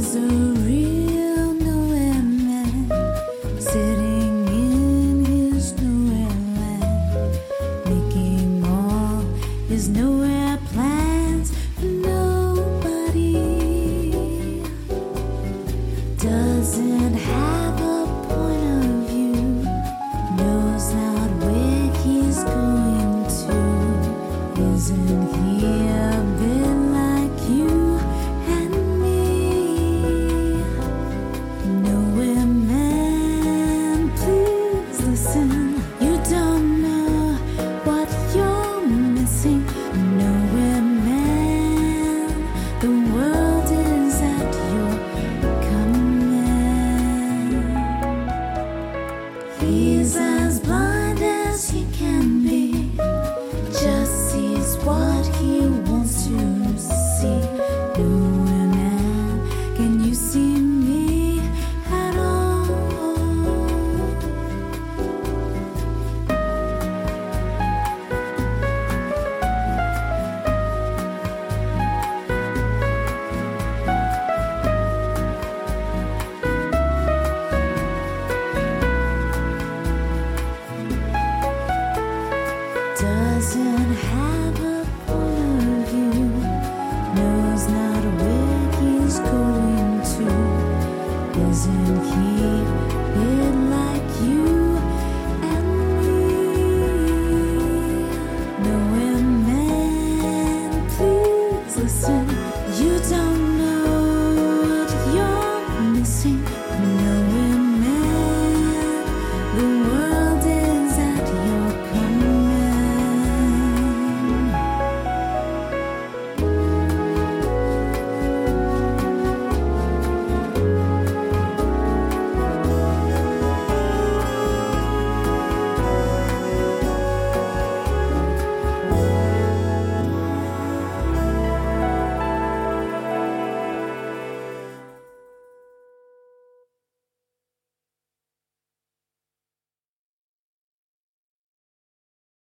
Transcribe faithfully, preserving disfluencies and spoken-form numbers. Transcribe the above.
He's a real nowhere man, sitting in his nowhere land, making all his nowhere plans for nobody. Doesn't have a point of view, knows not where he's going to. Isn't he a bit like you and me? Nowhere man, please listen. You don't know what you're missing. Nowhere man, the world is at your command. He's as blind as he can be, just sees what he wants to see. Nowhere man, can you see me at all? Doesn't have a point of view, knows not where he's going to. Isn't he a bit like you and me? Nowhere man, please listen. You don't know what you're missing.